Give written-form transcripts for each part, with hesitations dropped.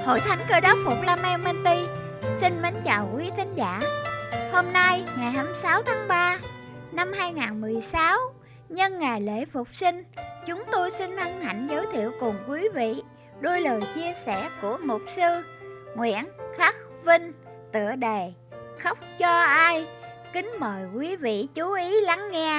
Hội Thánh Cơ Đốc Phục Lâm Menty xin mến chào quý thính giả. Hôm nay ngày 26 tháng 3 năm 2016, nhân ngày lễ Phục sinh, chúng tôi xin hân hạnh giới thiệu cùng quý vị đôi lời chia sẻ của mục sư Nguyễn Khắc Vinh, tựa đề Khóc cho ai. Kính mời quý vị chú ý lắng nghe.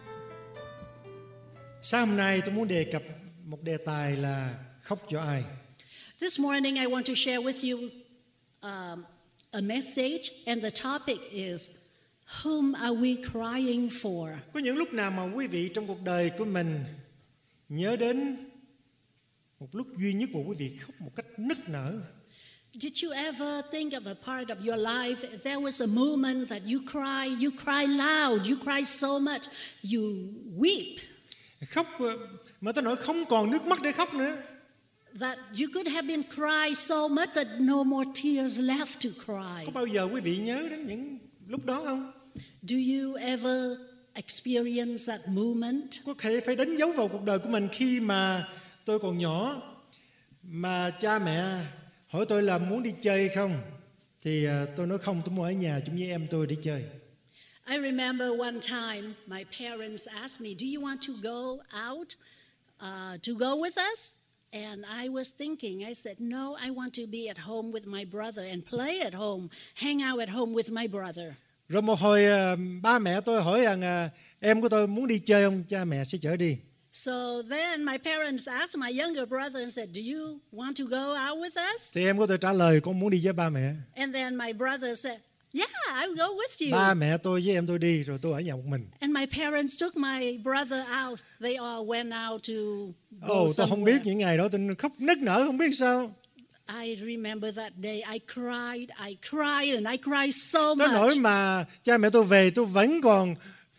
Sáng hôm nay tôi muốn đề cập một đề tài là khóc cho ai. This morning I want to share with you a message, and the topic is, whom are we crying for? Có những lúc nào mà quý vị trong cuộc đời của mình nhớ đến một lúc duy nhất mà quý vị khóc một cách nức nở? Did you ever think of a part of your life, there was a moment that you cry loud, you cry so much, you weep. Khóc mà tôi nói không còn nước mắt để khóc nữa. That you could have been crying so much that no more tears left to cry. Có bao giờ quý vị nhớ đến những lúc đó không? Do you ever experience that moment? Có thể phải đánh dấu vào cuộc đời của mình khi mà tôi còn nhỏ, mà cha mẹ hỏi tôi là muốn đi chơi không, thì tôi nói không, tôi muốn ở nhà chung với em tôi để chơi. I remember one time my parents asked me, do you want to go out to go with us? And I was thinking, I said, no, I want to be at home with my brother and play at home, hang out at home with my brother. Rồi một hồi ba mẹ tôi hỏi rằng em của tôi muốn đi chơi không, cha mẹ sẽ chở đi. So then my parents asked my younger brother and said, do you want to go out with us? Thì em của tôi trả lời con muốn đi với ba mẹ. And then my brother said, yeah, I'll go with you. Ba mẹ tôi với em tôi đi, rồi tôi ở nhà một mình. And my parents took my brother out. They all went out to go tôi somewhere. không biết những ngày đó tôi khóc nức nở không biết sao. I remember that day. I cried, and I cried so Tới much. nỗi mà cha mẹ tôi về tôi vẫn còn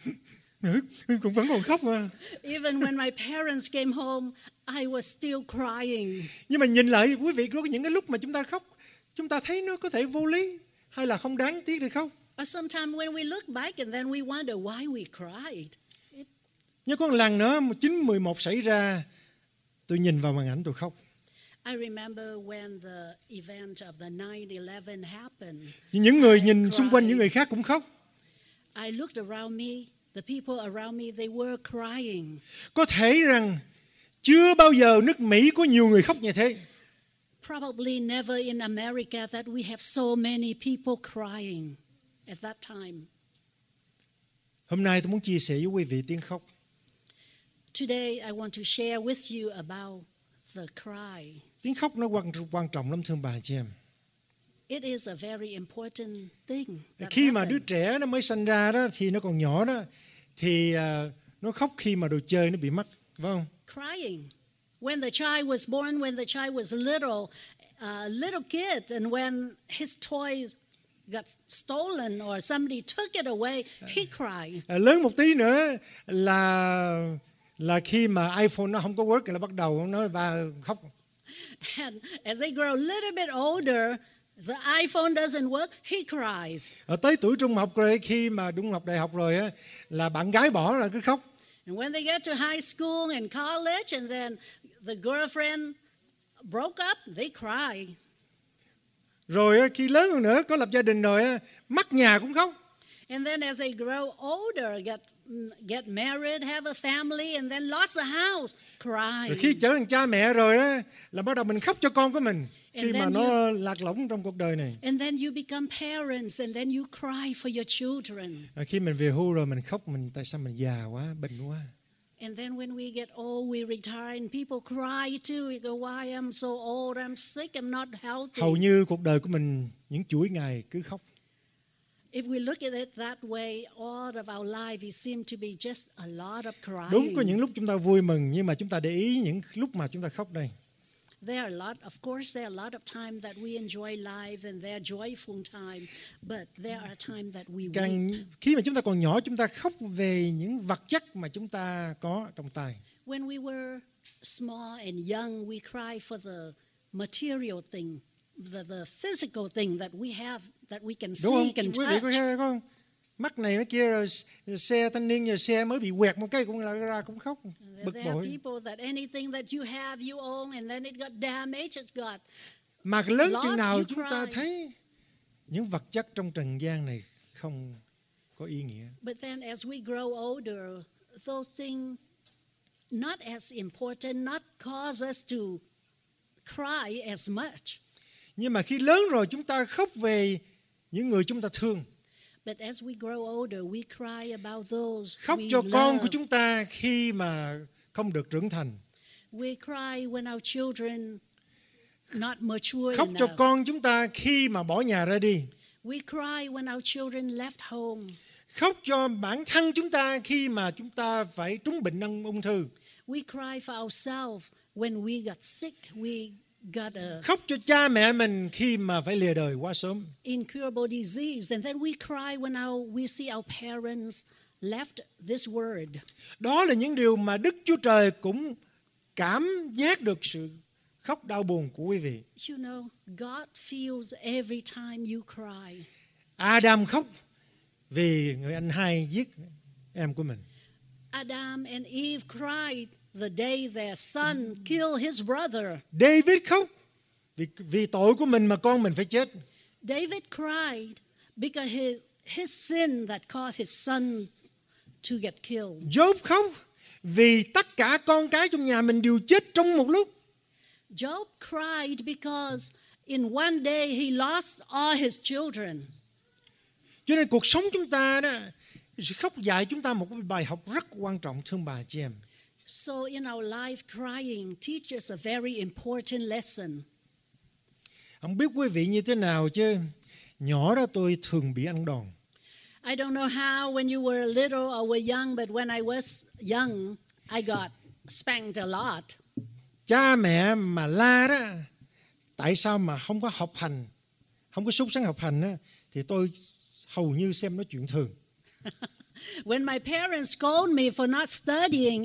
khóc mà. Even when my parents came home, I was still crying. Nhưng mà nhìn lại quý vị, có những cái lúc mà chúng ta khóc, chúng ta thấy nó có thể vô lý hay là không đáng tiếc để khóc. But sometimes when we look back and then we wonder why we cried. Nhưng có một lần nữa 9/11 xảy ra, tôi nhìn vào màn ảnh tôi khóc. I remember when the event of the 9/11 happened. Những người nhìn xung quanh, những người khác cũng khóc. I looked around me, the people around me, they were crying. Có thể rằng chưa bao giờ nước Mỹ có nhiều người khóc như thế. Probably never in America that we have so many people crying at that time. Hôm nay tôi muốn chia sẻ với quý vị tiếng khóc. Today I want to share with you about the cry. Tiếng khóc nó quan trọng lắm thưa bà chị em. It is a very important thing. Khi mà đứa trẻ nó mới sinh ra đó thì nó còn nhỏ đó, thì nó khóc khi mà đồ chơi nó bị mất, phải không? Crying. When the child was born, when the child was little kid, and when his toys got stolen or somebody took it away, he cried. Lớn một tí nữa là khi mà iPhone nó không có work là bắt đầu nó ba khóc. And as they grow a little bit older, the iPhone doesn't work, he cries. Ở tới tuổi trung học rồi, khi mà trung học đại học rồi á, là bạn gái bỏ là cứ khóc. And when they get to high school and college, and then the girlfriend broke up, they cry. Rồi khi lớn hơn nữa, có lập gia đình rồi á, mất nhà cũng khóc. And then as they grow older, get married, have a family, and then lost a house, cry. Rồi khi trở thành cha mẹ rồi á, là bắt đầu mình khóc cho con của mình khi mà nó lạc lõng trong cuộc đời này. And then you become parents, and then you cry for your children. Khi mình về hưu rồi mình khóc, tại sao mình già quá, bệnh quá. And then when we get old, we retire, and people cry too. We go, why I'm so old, I'm sick, I'm not healthy. Hầu như cuộc đời của mình những chuỗi ngày cứ khóc. If we look at it that way, all of our life, it seems to be just a lot of crying. Đúng, có những lúc chúng ta vui mừng, nhưng mà chúng ta để ý những lúc mà chúng ta khóc đây. There are a lot of time that we enjoy life, and they're joyful time, but there are time that we weep. Khi mà chúng ta còn nhỏ, chúng ta khóc về những vật chất mà chúng ta có trong tay. When we were small and young, we cry for the material thing, the physical thing that we have, that we can see, can touch. Quý vị có không? Mắt này mắt kia, rồi xe thanh niên, rồi xe mới bị quẹt một cái cũng ra cũng khóc, bực There are bội. people that anything that you have, you own, and then it got damaged, it got Mà lớn chừng lost, nào you chúng ta cry. thấy những vật chất trong trần gian này không có ý nghĩa. But then as we grow older, those things not as important, not cause us to cry as much. Nhưng mà khi lớn rồi chúng ta khóc về những người chúng ta thương. But as we grow older, we cry about those Khóc we cho con của love. chúng ta khi mà không được trưởng thành. We cry when our children not mature Khóc cho enough. con chúng ta khi mà bỏ nhà ra đi. We cry when our children left home. Khóc cho bản thân chúng ta khi mà chúng ta phải trúng bệnh ung thư. We cry for ourselves when we got sick. We got a Khóc cho cha mẹ mình khi mà phải lìa đời quá sớm. incurable disease. And then we cry when we see our parents left this world. Đó là những điều mà Đức Chúa Trời cũng cảm giác được sự khóc đau buồn của quý vị. You know, God feels every time you cry. Adam khóc vì người anh hai giết em của mình. Adam and Eve cried the day their son killed his brother. David khóc vì tội của mình mà con mình phải chết. David cried because his sin that caused his son to get killed. Job khóc vì tất cả con cái trong nhà mình đều chết trong một lúc. Job cried because in one day he lost all his children. Cho nên cuộc sống chúng ta đó, sự khóc dạy chúng ta một bài học rất quan trọng, thương bà chị em. So in our life, crying teaches a very important lesson. Không biết quý vị như thế nào chứ nhỏ đó tôi thường bị ăn đòn. I don't know how when you were little or were young, but when I was young, I got spanked a lot. Cha mẹ mà la đó, tại sao mà không có học hành, không có sốt sắng học hành đó, thì tôi hầu như xem nó chuyện thường. When my parents scolded me for not studying,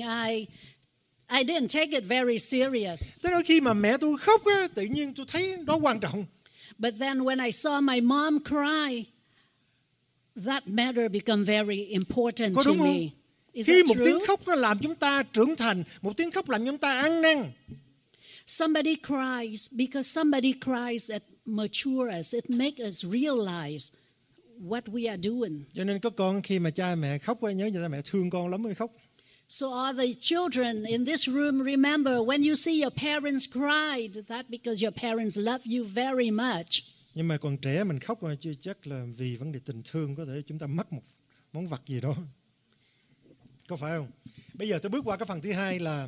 I didn't take it very serious. Tới đó khi mà mẹ tôi khóc á, tự nhiên tôi thấy đó quan trọng. But then when I saw my mom cry, that matter become very important Có to đúng không? me. Is Khi that một true? tiếng khóc nó làm chúng ta trưởng thành, một tiếng khóc làm chúng ta ăn năn. Somebody cries because somebody cries that mature us. It makes us realize what we are doing. Cho nên có con khi mà cha mẹ khóc á, nhớ cha mẹ thương con lắm mới khóc. So all the children in this room, remember, when you see your parents cried, that's because your parents love you very much. Nhưng mà còn trẻ mình khóc mà chưa chắc là vì vấn đề tình thương, có thể chúng ta mất một món vật gì đó. Có phải không? Bây giờ tôi bước qua cái phần thứ hai là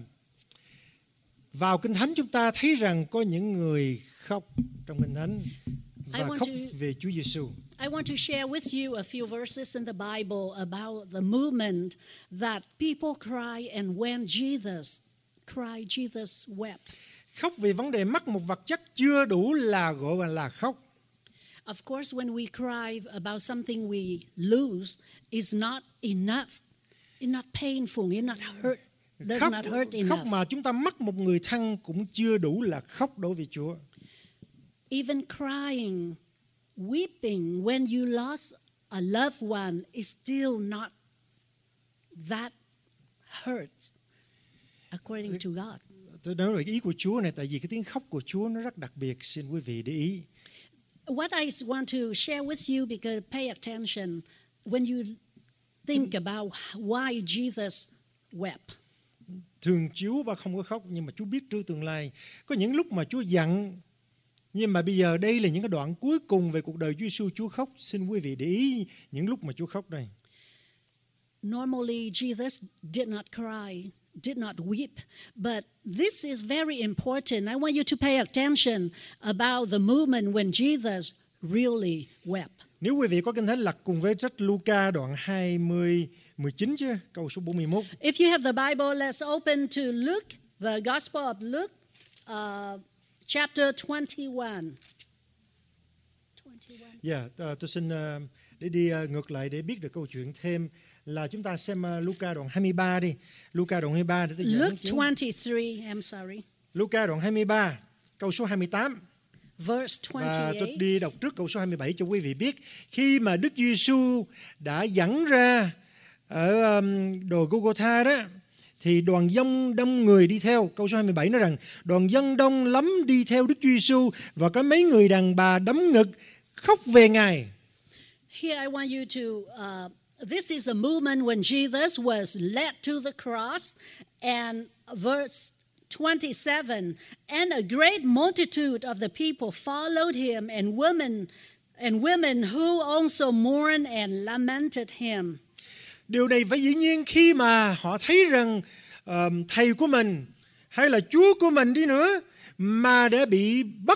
vào Kinh Thánh chúng ta thấy rằng có những người khóc trong Kinh Thánh và khóc về Chúa Giêsu. I want to share with you a few verses in the Bible about the movement that people cry, and when Jesus cried, Jesus wept. Khóc vì vấn đề mất một vật chất chưa đủ là gọi là khóc. Of course, when we cry about something we lose, it's not enough. It's not painful. It's not hurt. Does not hurt Khóc enough. mà chúng ta mất một người thân cũng chưa đủ là khóc đối với Chúa. Even crying, weeping when you lost a loved one is still not that hurt, according to God. Tôi nói về ý của Chúa này, tại vì cái tiếng khóc của Chúa nó rất đặc biệt, xin quý vị để ý. What I want to share with you, because pay attention when you think about why Jesus wept. Thường Chúa ba không có khóc, nhưng mà Chúa biết trước tương lai. Có những lúc mà Chúa giận, nhưng mà bây giờ đây là những cái đoạn cuối cùng về cuộc đời Chúa Giêsu, Chúa khóc. Xin quý vị để ý những lúc mà Chúa khóc đây. Normally, Jesus did not cry, did not weep, but this is very important. I want you to pay attention about the moment when Jesus really wept. Nếu quý vị có Kinh Thánh lật cùng với sách Luca đoạn 19 chứ, câu số 41. If you have the Bible, let's open to Luke, the Gospel of Luke, chapter 21. Dạ, tôi xin để đi ngược lại để biết được câu chuyện thêm là chúng ta xem Luca đoạn 23 đi. Luca đoạn 23 để tôi giảng Luke chứng. 23, I'm sorry, Luca đoạn 23, câu số 28. verse Và tôi 28. đi đọc trước câu số 27 cho quý vị biết. Khi mà Đức Giêsu đã dẫn ra ở đồi Gô-gô-tha đó, thì đoàn dân đông người đi theo. Câu số 27 nói rằng đoàn dân đông lắm đi theo Đức Chúa Giêsu và có mấy người đàn bà đấm ngực khóc về Ngài. Here I want you to, this is a movement when Jesus was led to the cross, and verse 27, and a great multitude of the people followed him, and women who also mourned and lamented him. Điều này phải dĩ nhiên khi mà họ thấy rằng thầy của mình hay là Chúa của mình đi nữa mà để bị bắt,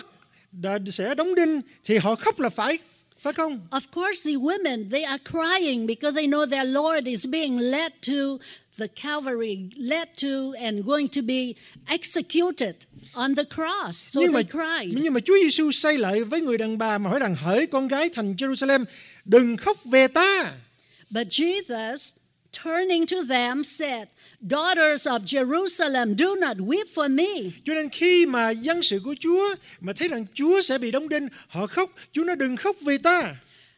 sẽ đóng đinh thì họ khóc là phải không? Of course, the women, they are crying because they know their Lord is being led to the Calvary, led to and going to be executed on the cross. So they cried. Nhưng mà Chúa Giêsu say lại với người đàn bà mà hỏi rằng hỡi con gái thành Jerusalem, đừng khóc về ta. But Jesus, turning to them, said, Daughters of Jerusalem, do not weep for me. Cho nên khi mà dân sự của Chúa mà thấy rằng Chúa sẽ bị đóng đinh, họ khóc. Chúa nói đừng khóc về ta.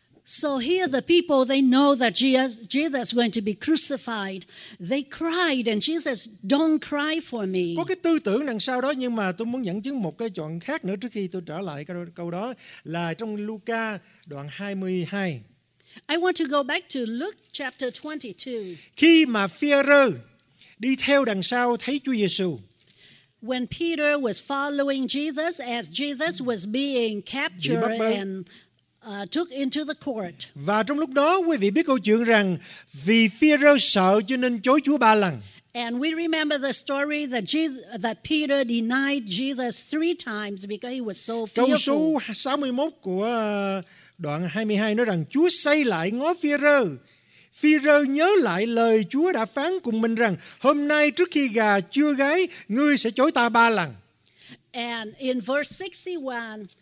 So here the people, they know that Jesus is going to be crucified. They cried, and Jesus, don't cry for me. Có cái tư tưởng đằng sau đó, nhưng mà tôi muốn dẫn chứng một cái đoạn khác nữa trước khi tôi trở lại câu đó, là trong Luca đoạn 22. I want to go back to Luke chapter 22. Khi mà Phi-e-rơ đi theo đằng sau thấy Chúa Giêsu. When Peter was following Jesus as Jesus was being captured and took into the court. Và trong lúc đó quý vị biết câu chuyện rằng vì Phi-e-rơ sợ cho nên chối Chúa 3 lần. And we remember the story that Peter denied Jesus 3 times because he was so fearful. Câu số 61 của đoạn 22 nói rằng Chúa xây lại ngó Phi-e-rơ. Phi-e-rơ nhớ lại lời Chúa đã phán cùng mình rằng hôm nay trước khi gà chưa gáy, ngươi sẽ chối ta 3 lần. And in verse 61,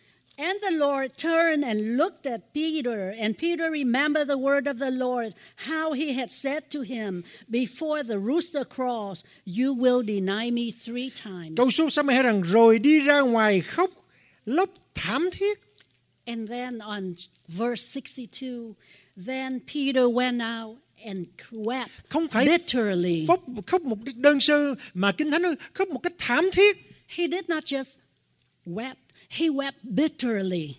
and the Lord turned and looked at Peter, and Peter remembered the word of the Lord, how he had said to him, before the rooster crows, you will deny me 3 times. Câu số 62 rằng rồi đi ra ngoài khóc lóc thảm thiết. And then on verse 62, then Peter went out and wept Không phải bitterly. khóc một đơn sơ mà Kinh Thánh nói khóc một cách thảm thiết. He did not just wept, he wept bitterly.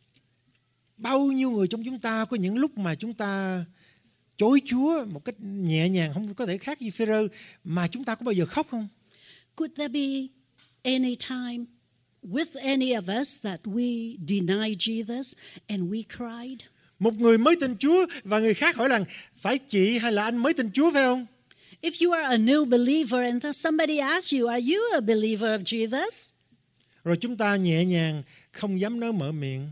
Bao nhiêu người trong chúng ta có những lúc mà chúng ta chối Chúa một cách nhẹ nhàng, không có thể khác gì Phi-e-rơ, mà chúng ta có bao giờ khóc không? Could there be any time with any of us that we denied Jesus and we cried? Một người mới tin Chúa và người khác hỏi rằng phải chị hay là anh mới tin Chúa phải không? If you are a new believer and somebody asks you, are you a believer of Jesus? Rồi chúng ta nhẹ nhàng không dám nói mở miệng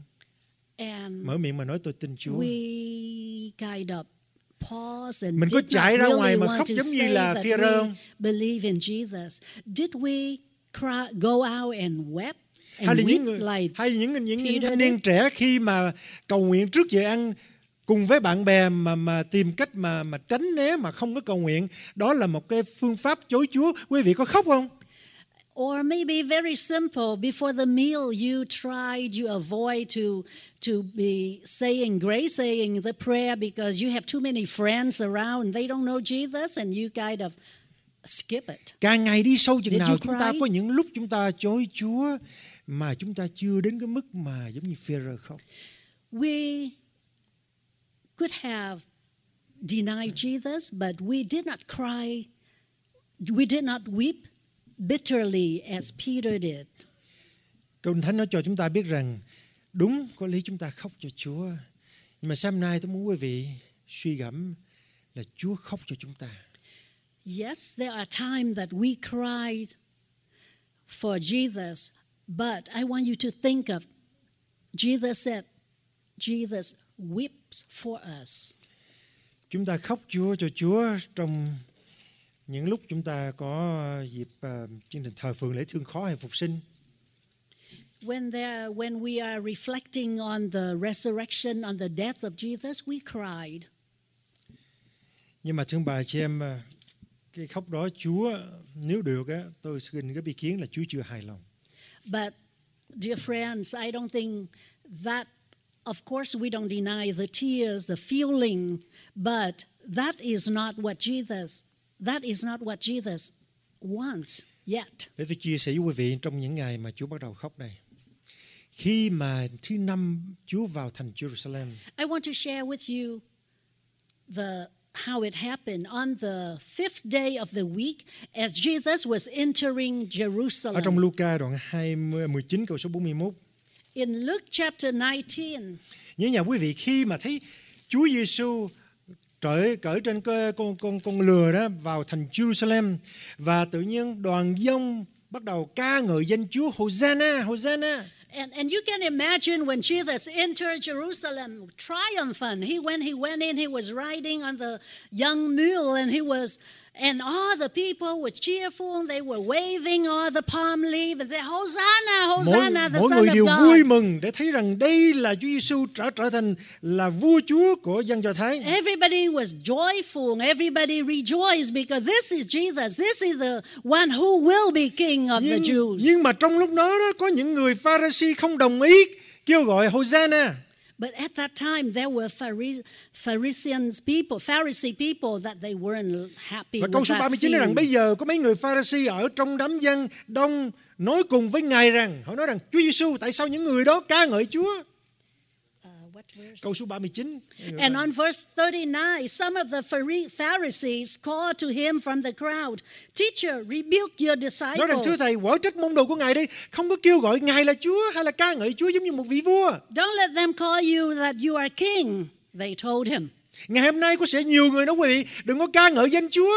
mà nói tôi tin Chúa. We kind of pause and Mình có did chạy not ra ngoài really mà want khóc to giống như say là that Phi-e-rơ we không? believe in Jesus. Did we go out and wept Hay là and những weep like những Peter thanh niên trẻ khi mà cầu nguyện trước giờ ăn cùng với bạn bè mà tìm cách mà tránh né mà không có cầu nguyện, đó là một cái phương pháp chối Chúa. Quý vị có khóc không? Or maybe very simple, before the meal you tried, you avoid to be saying grace, saying the prayer because you have too many friends around and they don't know Jesus and you kind of skip it. Càng ngày đi sâu chừng Did nào you chúng ta cry? có những lúc chúng ta chối Chúa mà chúng ta chưa đến cái mức mà giống như Phi-e-rơ khóc. We could have denied Jesus, but we did not cry, we did not weep bitterly as Peter did. Câu Thánh nói cho chúng ta biết rằng đúng có lý chúng ta khóc cho Chúa, nhưng mà sáng nay tôi muốn quý vị suy gẫm là Chúa khóc cho chúng ta. Yes, there are times that we cried for Jesus, but I want you to think of, Jesus said, Jesus weeps for us. Chúng ta khóc Chúa cho Chúa trong những lúc chúng ta có dịp chương trình thờ phượng lễ thương khó hay phục sinh. When we are reflecting on the resurrection, on the death of Jesus, we cried. Nhưng mà thưa bà chị em, cái khóc đó Chúa nếu được á, tôi xin cái ý kiến là Chúa chưa hài lòng. But dear friends, I don't think that, of course we don't deny the tears, the feeling, but that is not what Jesus that is not what Jesus wants yet. Để tôi chia sẻ với quý vị trong những ngày mà Chúa bắt đầu khóc đây. Khi mà thứ năm Chúa vào thành Jerusalem, I want to share with you how it happened on the 5th day of the week as Jesus was entering Jerusalem. ở trong Luca đoạn 19 câu số 41. In Luke chapter 19, Nhớ nhà quý vị, khi mà thấy Chúa Giêsu cởi trên con lừa đó vào thành Jerusalem, và tự nhiên đoàn dông bắt đầu ca ngợi danh Chúa, Hosanna, Hosanna. And you can imagine when Jesus entered Jerusalem triumphant. When he went in, he was riding on the young mule, and all the people were cheerful. They were waving all the palm leaf and they Hosanna, Hosanna, the Mỗi Son người of đều God. vui mừng để thấy rằng đây là Chúa Giêsu trở thành là vua Chúa của dân Do Thái. Everybody was joyful. Everybody rejoiced because this is Jesus. This is the one who will be king of the Jews. Nhưng mà trong lúc đó có những người Pha-ri-si không đồng ý kêu gọi Hosanna. But at that time, there were Pharisee people that they weren't happy Và câu with số that 39 nói rằng scene. bây giờ có mấy người Pha-ri-si ở trong đám dân đông nói cùng với Ngài rằng, họ nói rằng Chúa Giêsu, tại sao những người đó ca ngợi Chúa? What verse? Câu số 39. And on verse 39, some of the Pharisees called to him from the crowd, "Teacher, rebuke your Nói rằng thưa disciples. thầy, quở trách môn đồ của Ngài đi, không có kêu gọi Ngài là Chúa hay là ca ngợi Chúa giống như một vị vua. Don't let them call you that you are king," they told him. Ngày hôm nay có sẽ nhiều người nói quý vị, đừng có ca ngợi danh Chúa.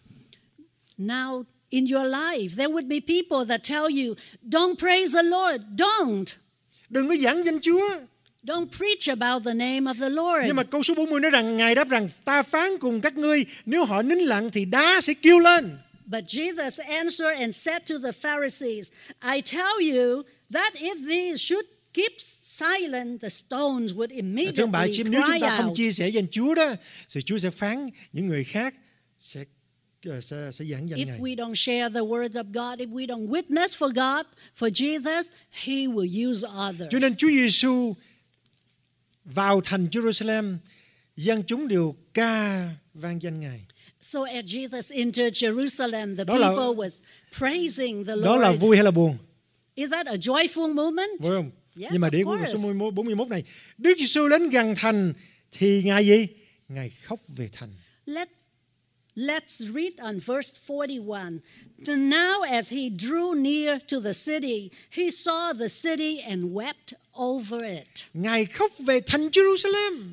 Now, in your life, there would be people that tell you, "Don't praise the Lord. Don't. Đừng có giảng danh Chúa. Don't preach about the name of the Lord." Nhưng mà câu số 40 nói rằng Ngài đáp rằng, ta phán cùng các ngươi, nếu họ nín lặng thì đá sẽ kêu lên. But Jesus answered and said to the Pharisees, "I tell you that if these should keep silent, the stones would Thưa bà immediately chị em, nếu chúng cry ta không out." chia sẻ danh Chúa đó, thì Chúa sẽ phán những người khác sẽ giảng danh If Ngài. we don't share the words of God, if we don't witness for God, for Jesus, He will use others. Cho nên Chúa Giêsu vào thành Jerusalem, dân chúng đều ca vang danh Ngài. So as Jesus entered Jerusalem, the Đó là- people was praising the Đó là Lord. vui hay là buồn? Is that a joyful moment? Vui không? Yes, Nhưng mà of để câu course. số 41 này, Đức Giêsu đến gần thành thì Ngài gì? Ngài khóc về thành. Let's read on verse 41. Now as he drew near to the city, he saw the city and wept over it. Ngài khóc về thành Jerusalem.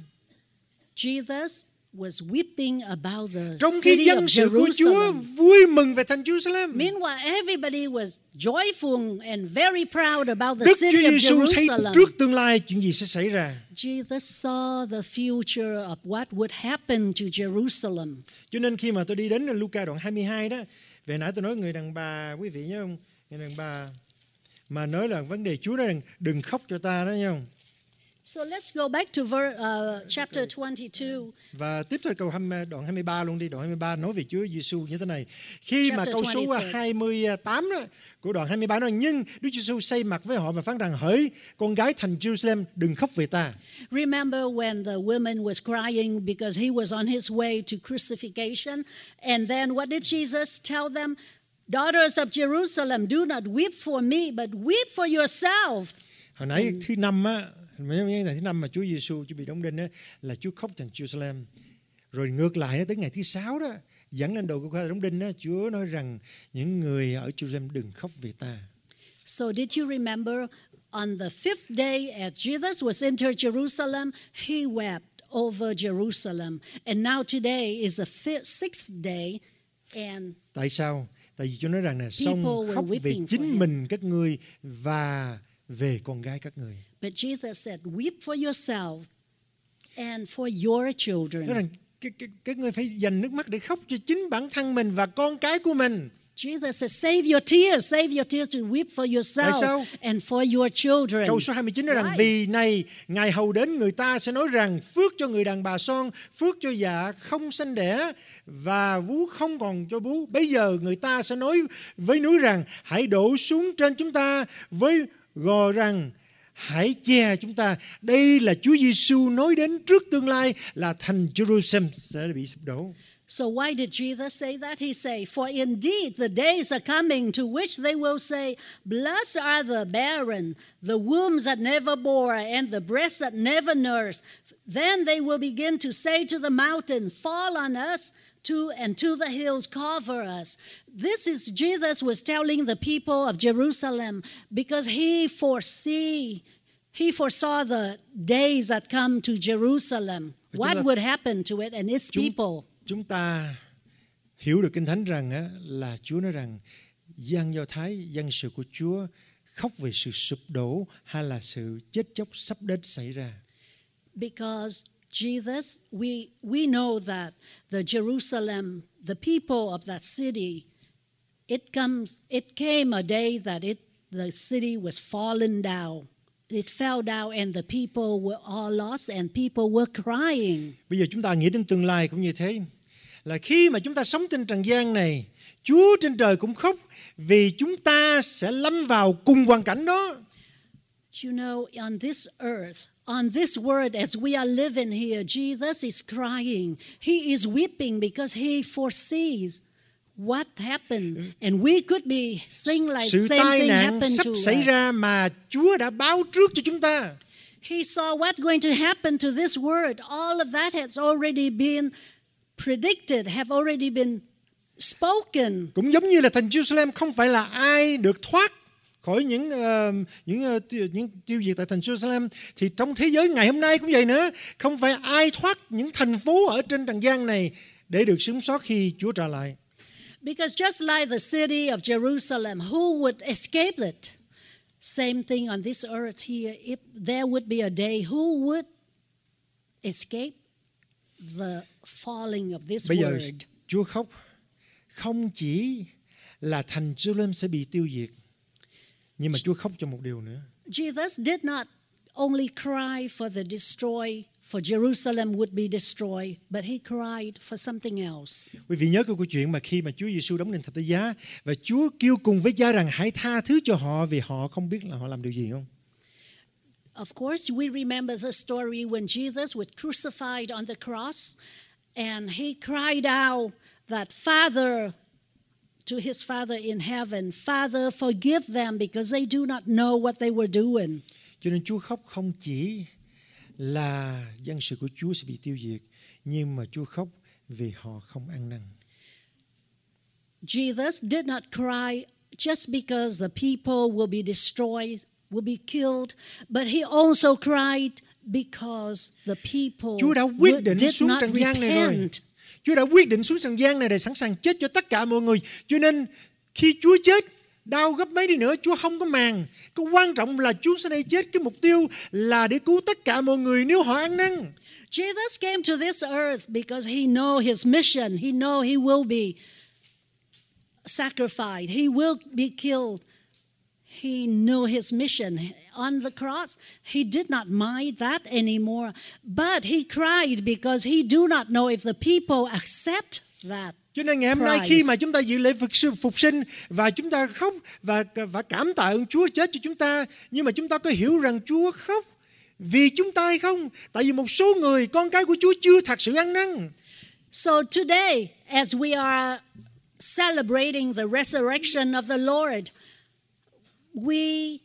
Jesus was weeping about the Trong khi city dân of sự của Chúa Jerusalem. vui mừng về thành Jerusalem. Meanwhile, everybody was joyful and very proud about the Đức city Chúa of Giêsu thấy Jerusalem. trước tương lai chuyện gì sẽ xảy ra. Jesus saw the future of what would happen to Jerusalem. Cho nên khi mà tôi đi đến Luca đoạn 22 đó, về nãy tôi nói người đàn bà, quý vị nhớ không? Người đàn bà mà nói là vấn đề Chúa nói rằng đừng khóc cho ta đó nhớ không? So let's go back to chapter 22. Và tiếp theo đoạn 23 luôn đi. Đoạn 23 nói về Chúa Giêsu như thế này. Khi mà Chapter câu số 23. 28 đó, của đoạn 23 nói, nhưng Đức Giêsu xây mặt với họ và phán rằng, hỡi con gái thành Jerusalem, đừng khóc về ta. Remember when the woman was crying because he was on his way to crucifixion? And then what did Jesus tell them? Daughters of Jerusalem, do not weep for me, but weep for yourself. Hồi nãy thứ năm á, mấy ngày thứ năm mà Chúa Giêsu Chúa bị đóng đinh á, là Chúa khóc thành Jerusalem. Rồi ngược lại nó tới ngày thứ 6 đó, dẫn lên đầu của đóng đinh á, Chúa nói rằng những người ở Jerusalem đừng khóc vì ta. So did you remember on the 5th day as Jesus was entered Jerusalem, he wept over Jerusalem. And now today is the 6th day, and Tại sao? Tại vì Chúa nói rằng là xong People were khóc về weeping for chính him. mình các ngươi và về con gái các ngươi. but Jesus said, weep for yourself and for your children. Nói rằng các ngươi phải dành nước mắt để khóc cho chính bản thân mình và con cái của mình. Jesus said, save your tears to weep for Tại sao? yourself and for your children. Câu số 29 nói rằng Why? vì này ngày hầu đến người ta sẽ nói rằng phước cho người đàn bà son, phước cho dạ không sanh đẻ và vú không còn cho bú. Bây giờ người ta sẽ nói với núi rằng hãy đổ xuống trên chúng ta, với gò rằng hãy che chúng ta. Đây là Chúa Giêsu nói đến trước tương lai là thành Jerusalem sẽ bị sụp đổ. So why did Jesus say that? He said, "For indeed the days are coming to which they will say, Blessed are the barren, the wombs that never bore, and the breasts that never nursed. Then they will begin to say to the mountain, Fall on us, and to the hills cover us." This is Jesus was telling the people of Jerusalem because he foresaw the days that come to Jerusalem. What would happen to it and its people? Chúng ta hiểu được Kinh Thánh rằng là Chúa nói rằng dân Do Thái, dân sự của Chúa khóc về sự sụp đổ hay là sự chết chóc sắp đến xảy ra. Because Jesus, we know that the Jerusalem, the people of that city, it came a day that the city was fallen down. It fell down and the people were all lost and people were crying. Bây giờ chúng ta nghĩ đến tương lai cũng như thế. Là khi mà chúng ta sống trên trần gian này, Chúa trên trời cũng khóc vì chúng ta sẽ lâm vào cùng hoàn cảnh đó. You know, on this earth, on this world, as we are living here, Jesus is crying. He is weeping because he foresees what happened. And we could be saying like sự same tai thing nạn happened sắp to xảy us. ra mà Chúa đã báo trước cho chúng ta. He saw what's going to happen to this world. All of that has already been predicted, have already been spoken. Cũng giống như là thành Jerusalem không phải là ai được thoát khỏi những tiêu diệt tại thành Jerusalem, thì trong thế giới ngày hôm nay cũng vậy nữa, không phải ai thoát những thành phố ở trên trần gian này để được sống sót khi Chúa trở lại. Because just like the city of Jerusalem, who would escape it? Same thing on this earth here. If there would be a day, who would escape the falling of this Bây giờ world? Chúa khóc không chỉ là thành Jerusalem sẽ bị tiêu diệt, nhưng mà Chúa khóc cho một điều nữa. Jesus did not only cry for Jerusalem would be destroyed, but he cried for something else. Quý vị nhớ câu chuyện mà khi mà Chúa Giêsu đóng đinh thập tự giá và Chúa kêu cùng với Cha rằng hãy tha thứ cho họ vì họ không biết là họ làm điều gì không? Of course, we remember the story when Jesus was crucified on the cross and he cried out that to his Father in heaven, Father, forgive them because they do not know what they were doing. Cho nên Chúa khóc không chỉ là dân sự của Chúa sẽ bị tiêu diệt, nhưng mà Chúa khóc vì họ không ăn năn. Jesus did not cry just because the people will be destroyed, will be killed, but he also cried because the people Chúa đã quyết định did xuống not trần gian này rồi. repent. Chúa đã quyết định xuống trần gian này để sẵn sàng chết cho tất cả mọi người. Cho nên khi Chúa chết, đau gấp mấy đi nữa Chúa không có màng. Cái quan trọng là Chúa sẽ đây chết, cái mục tiêu là để cứu tất cả mọi người nếu họ ăn năn. Jesus came to this earth because he know his mission. He know he will be sacrificed. He will be killed. He knew his mission on the cross. He did not mind that anymore. But he cried because he do not know if the people accept that. Cho nên ngày hôm nay khi mà chúng ta dự lễ phục sinh và chúng ta khóc và cảm tạ ơn Chúa chết cho chúng ta, nhưng mà chúng ta có hiểu rằng Chúa khóc vì chúng ta hay không? Tại vì một số người, con cái của Chúa chưa thật sự ăn năn. So today, as we are celebrating the resurrection of the Lord, we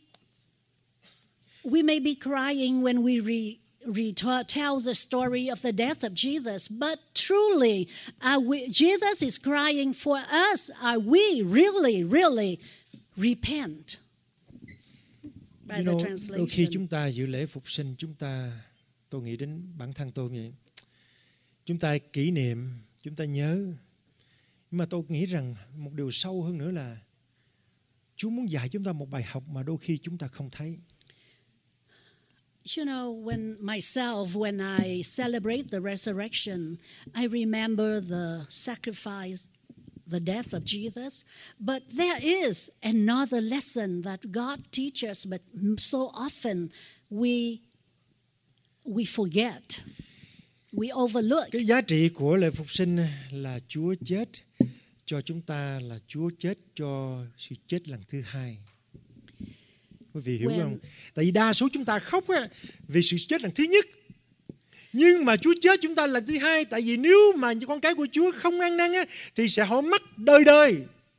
may be crying when we tell the story of the death of Jesus, but truly, Jesus is crying for us. Are we really repent? By the translation. Đôi khi chúng ta dự lễ phục sinh, tôi nghĩ đến bản thân tôi vậy. Chúng ta kỷ niệm, chúng ta nhớ. Nhưng mà tôi nghĩ rằng một điều sâu hơn nữa là Chúa muốn dạy chúng ta một bài học mà đôi khi chúng ta không thấy. You know, when I celebrate the resurrection, I remember the sacrifice, the death of Jesus. But there is another lesson that God teaches, but so often we forget, we overlook. Cái giá trị của lễ phục sinh là Chúa chết cho chúng ta, là Chúa chết cho sự chết lần thứ hai. Quý vị hiểu không? Tại vì đa số chúng ta khóc vì sự chết lần thứ nhất. Nhưng mà Chúa chết chúng ta lần thứ hai. Tại vì nếu mà con cái của Chúa không ăn năn á, thì sẽ họ mất đời đời.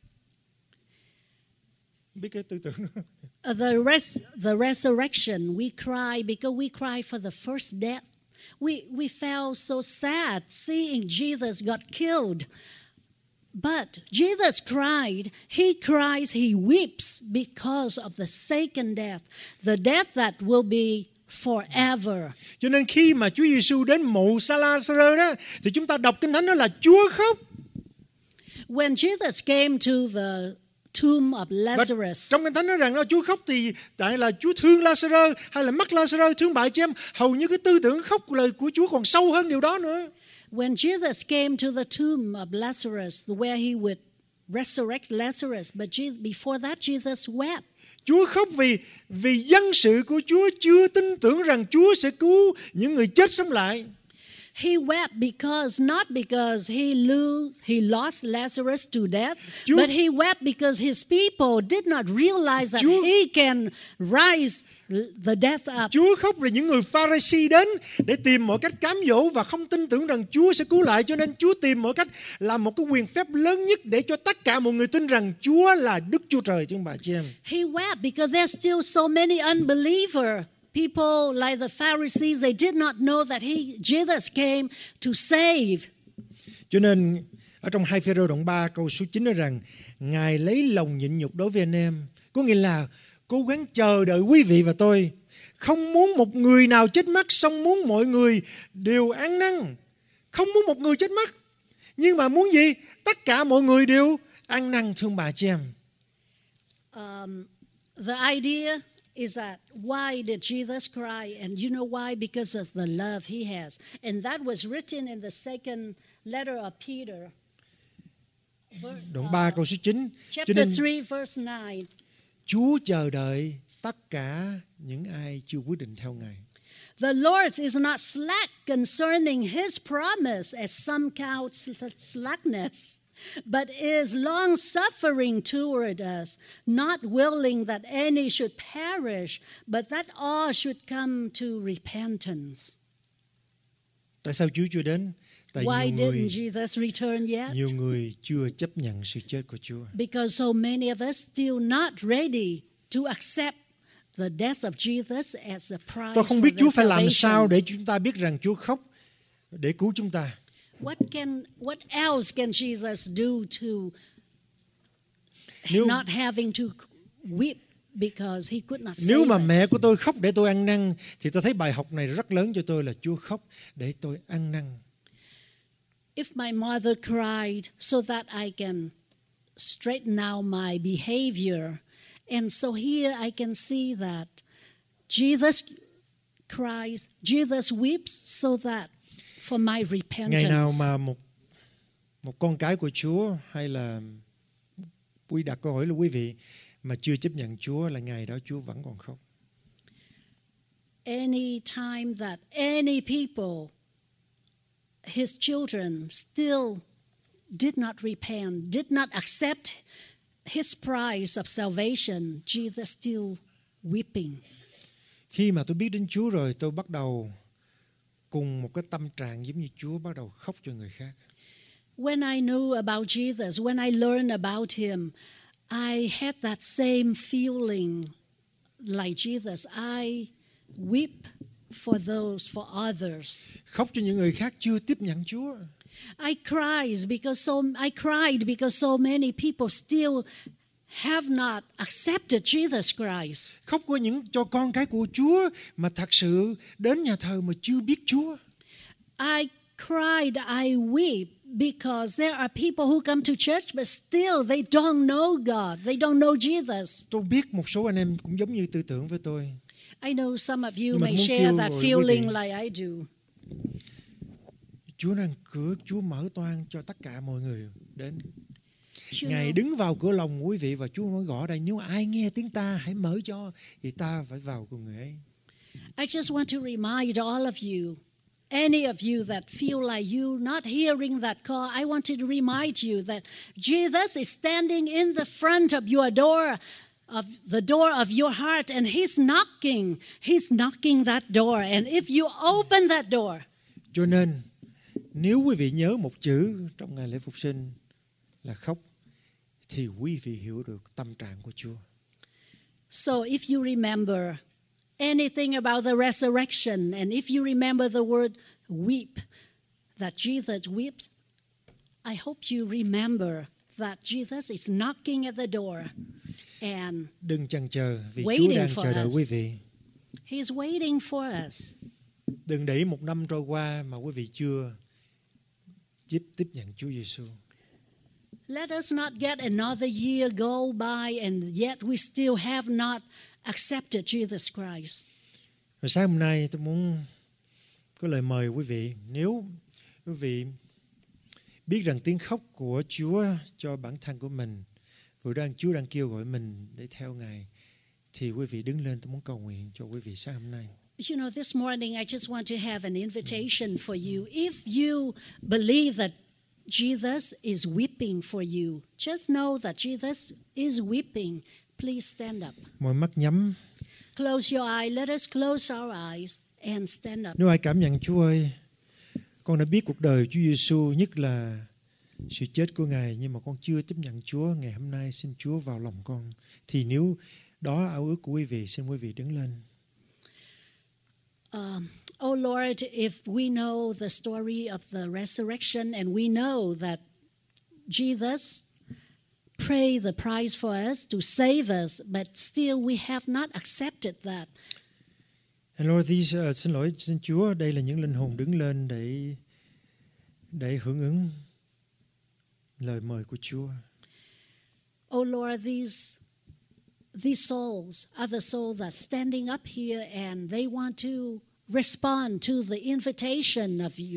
Biết cái tư tưởng đó. The resurrection, we cry because we cry for the first death. We felt so sad seeing Jesus got killed. But Jesus cried, he cries, he weeps because of the second death, the death that will be forever. Cho nên khi mà Chúa Giêsu đến mộ Sa-la-sơ-rơ đó, thì chúng ta đọc Kinh Thánh đó là Chúa khóc. When Jesus came to the tomb of Lazarus, Trong Kinh Thánh nói rằng Chúa khóc thì tại là Chúa thương La-sa-rơ hay là mất La-sa-rơ, thương bà chị em. Hầu như cái tư tưởng khóc lời của Chúa còn sâu hơn điều đó nữa. when Jesus came to the tomb of Lazarus, where he would resurrect Lazarus, but before that Jesus wept. Chúa khóc vì dân sự của Chúa chưa tin tưởng rằng Chúa sẽ cứu những người chết sống lại. He wept not because he lost Lazarus to death, but he wept because his people did not realize that he can rise the death up. Chúa khóc vì những người Pha-ri-si đến để tìm mọi cách cám dỗ và không tin tưởng rằng Chúa sẽ cứu lại, cho nên Chúa tìm mọi cách làm một cái quyền phép lớn nhất để cho tất cả mọi người tin rằng Chúa là Đức Chúa Trời, chứ không bà chị em. He wept because there's still so many unbelievers. People like the Pharisees, they did not know that Jesus came to save. Cho nên ở trong 2 Phêrô đoạn 3 câu số 9 nói rằng Ngài lấy lòng nhịn nhục đối với anh em. Có nghĩa là cố gắng chờ đợi quý vị và tôi. Không muốn một người nào chết mất, song muốn mọi người đều ăn năn. Không muốn một người chết mất, nhưng mà muốn gì? Tất cả mọi người đều ăn năn, thương bà chị em. The idea is that why did Jesus cry? And you know why? Because of the love he has. And that was written in the second letter of Peter. Đoạn 3 câu số 9. Chapter 3 verse 9. Chúa chờ đợi tất cả những ai chưa quyết định theo Ngài. The Lord is not slack concerning his promise, as some count slackness, but is long-suffering toward us, not willing that any should perish, but that all should come to repentance. Tại sao Chúa chưa đến? Tại Why didn't Jesus return yet? Nhiều người chưa chấp nhận sự chết của Chúa. Because so many of us still not ready to accept the death of Jesus as a price. Tôi không biết for Chúa their phải làm salvation. sao để chúng ta biết rằng Chúa khóc để cứu chúng ta. What else can Jesus do to Nếu- not having to weep because he could not Nếu save mà us? mẹ của tôi khóc để tôi ăn năn, thì tôi thấy bài học này rất lớn cho tôi là Chúa khóc để tôi ăn năn. If my mother cried so that I can straighten out my behavior, and so here I can see that Jesus cries, Jesus weeps so that for my repentance. Ngày nào mà một con cái của Chúa hay là quý đặt câu hỏi là quý vị mà chưa chấp nhận Chúa, là ngày đó Chúa vẫn còn khóc. Any time that any people, his children, still did not repent, did not accept his price of salvation, Jesus still weeping. Khi mà tôi biết đến Chúa rồi, tôi bắt đầu cùng một cái tâm trạng giống như Chúa, bắt đầu khóc cho người khác. When I knew about Jesus, when I learned about him, I had that same feeling like Jesus. I weep for those, for others. Khóc cho những người khác chưa tiếp nhận Chúa. I cried because so many people still have not accepted Jesus Christ. Khóc cho con cái của Chúa mà thật sự đến nhà thờ mà chưa biết Chúa. I cried, I weep because there are people who come to church but still they don't know God. They don't know Jesus. Tôi biết một số anh em cũng giống như tư tưởng với tôi. I know some of you Nhưng mà may muốn share kêu that gọi quý feeling vị. like I do. Chúa đang cửa, Chúa mở toang cho tất cả mọi người đến. You Ngài know, đứng vào cửa lòng quý vị và Chúa nói gõ đây, nếu ai nghe tiếng ta hãy mở cho, thì ta phải vào cùng người ấy. I just want to remind all of you, any of you that feel like you not hearing that call, I wanted to remind you that Jesus is standing in the front of your door, of the door of your heart, and he's knocking that door. And if you open that door, Cho nên nếu quý vị nhớ một chữ trong ngày lễ phục sinh là khóc, thì quý vị hiểu được tâm trạng của Chúa. So if you remember anything about the resurrection, and if you remember the word weep, that Jesus wept, I hope you remember that Jesus is knocking at the door and Đừng chần chờ, vì waiting Chúa đang for chờ đợi us. quý vị. He's waiting for us. Đừng để một năm trôi qua mà quý vị chưa tiếp nhận Chúa Giêsu. Let us not get another year go by and yet we still have not accepted Jesus Christ. Và sáng hôm nay tôi muốn có lời mời quý vị, nếu quý vị biết rằng tiếng khóc của Chúa cho bản thân của mình, Chúa đang kêu gọi mình để theo Ngài, thì quý vị đứng lên, tôi muốn cầu nguyện cho quý vị sáng hôm nay. You know, this morning I just want to have an invitation for you. If you believe that Jesus is weeping for you, just know that Jesus is weeping. Please stand up. Mọi mắt nhắm. Close your eye. Let us close our eyes and stand up. Nếu ai cảm nhận Chúa ơi, con đã biết cuộc đời Chúa Giêsu, nhất là sự chết của Ngài, nhưng mà con chưa tiếp nhận Chúa. Ngày hôm nay xin Chúa vào lòng con. Thì nếu đó ao ước của quý vị, xin quý vị đứng lên. Oh Lord, if we know the story of the resurrection and we know that Jesus paid the price for us to save us, but still we have not accepted that. And Lord, xin Chúa, đây là những linh hồn đứng lên để hưởng ứng lời mời của Chúa. Oh Lord, these souls are the souls that standing up here and they want to respond to the invitation of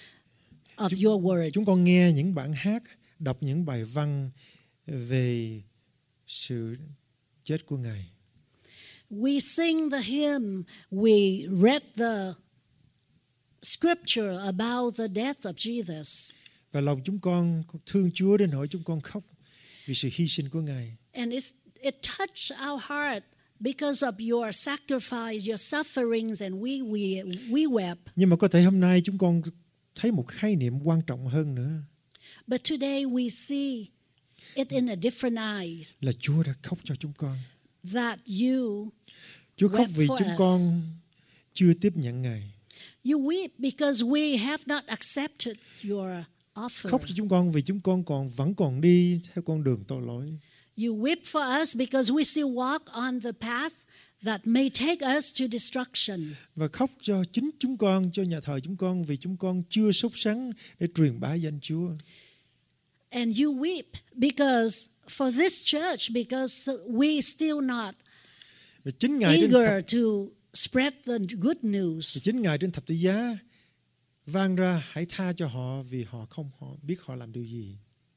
your word. Chúng con nghe những bản hát, đọc những bài văn về sự chết của Ngài. We sing the hymn, we read the scripture about the death of Jesus. Và lòng chúng con thương Chúa đến nỗi chúng con khóc vì sự hy sinh của Ngài. And it touched our heart because of your sacrifice, your sufferings, and we wept. Nhưng mà có thể hôm nay chúng con thấy một khái niệm quan trọng hơn nữa. But today we see it in a different eyes. Là Chúa đã khóc cho chúng con. That you Chúa khóc vì for chúng us. con chưa tiếp nhận Ngài. You weep because we have not accepted your offer. Khóc cho chúng con vì chúng con vẫn còn đi theo con đường tội lỗi. You weep for us because we still walk on the path that may take us to destruction. Và khóc cho chính chúng con, cho nhà thờ chúng con, vì chúng con chưa sốt sắng để truyền bá danh Chúa. And you weep because for this church, because we still not Và chính Ngài eager to spread the good news. chính Ngài trên thập tự giá vang ra, hãy tha cho họ vì họ biết họ làm điều gì.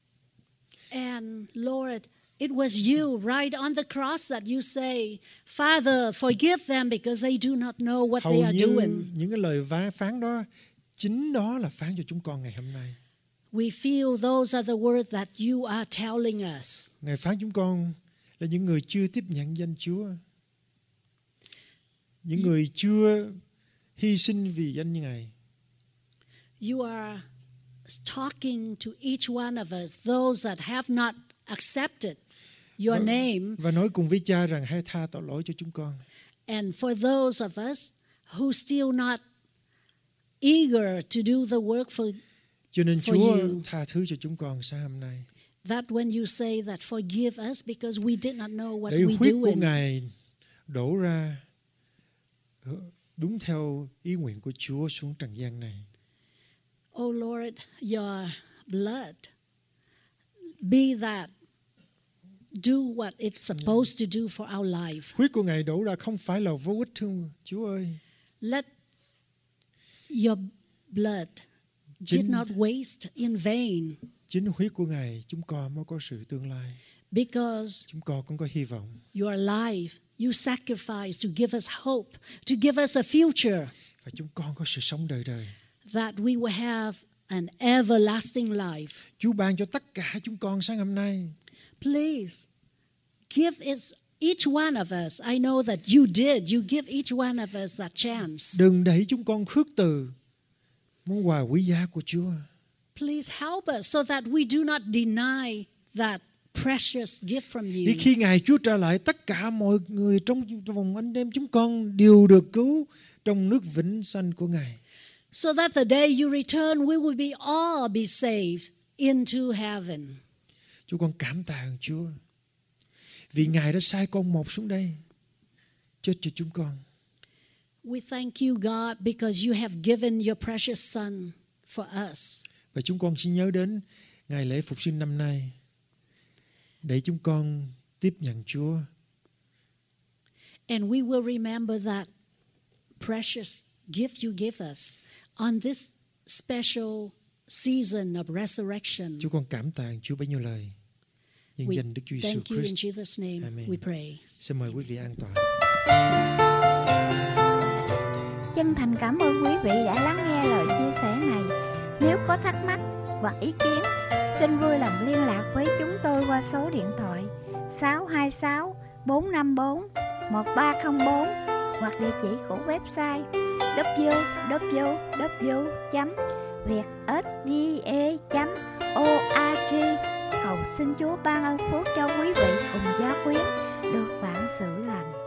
And Lord, it was you right on the cross that you say, Father, forgive them because they do not know what Hầu they are như doing. những cái lời phán đó, chính đó là phán cho chúng con ngày hôm nay. We feel those are the words that you are telling us. Ngài phán chúng con là những người chưa tiếp nhận danh Chúa, những người chưa hy sinh vì danh Ngài. You are talking to each one of us, those that have not accepted your name, Và nói cùng với Cha rằng hãy tha tội lỗi cho chúng con. and for those of us who still not eager to do the work Cho nên for Chúa you. tha thứ cho chúng con sáng hôm nay. that when you say that forgive us because we did not know what Để we huyết của doing. Ngài đổ ra đúng theo ý nguyện của Chúa xuống trần gian này. Oh Lord, your blood, be that, do what it's supposed to do for our life. Huyết của Ngài đổ ra không phải là vô ích, thương Chúa ơi. Let your blood did not waste in vain, Chính huyết của Ngài chúng con mới có sự tương lai. because Chúng con cũng có hy vọng. your life, you sacrificed to give us hope, to give us a future, Và chúng con có sự sống đời đời. that we will have an everlasting life. Chúa ban cho tất cả chúng con sáng hôm nay. Please give each one of us. I know that you did. You give each one of us that chance. Đừng để chúng con khước từ. món quà quý giá của Chúa. Please help us so that we do not deny that precious gift from Vì you. khi Ngài Chúa trở lại, tất cả mọi người trong vòng anh em chúng con đều được cứu trong nước vĩnh sanh của Ngài. So that the day you return, we will all be saved into heaven. Chúng con cảm tạ ơn Chúa vì Ngài đã sai con một xuống đây chết cho chúng con. We thank you, God, because you have given your precious Son for us. Và chúng con xin nhớ đến ngày lễ phục sinh năm nay để chúng con tiếp nhận Chúa. And we will remember that precious gift you give us on this special season of resurrection. Chúng con cảm tạ Chúa bấy nhiêu lời. Nhân We danh Đức Chúa Giêsu thank you in Christ. Jesus' name. Amen. We pray. Xin mời quý vị an toàn. Chân thành cảm ơn quý vị đã lắng nghe lời chia sẻ này. Nếu có thắc mắc hoặc ý kiến, xin vui lòng liên lạc với chúng tôi qua số điện thoại 626 454 1304 hoặc địa chỉ của website www.vietsda.org. Cầu xin Chúa ban ơn phước cho quý vị cùng gia quyến được vạn sự lành.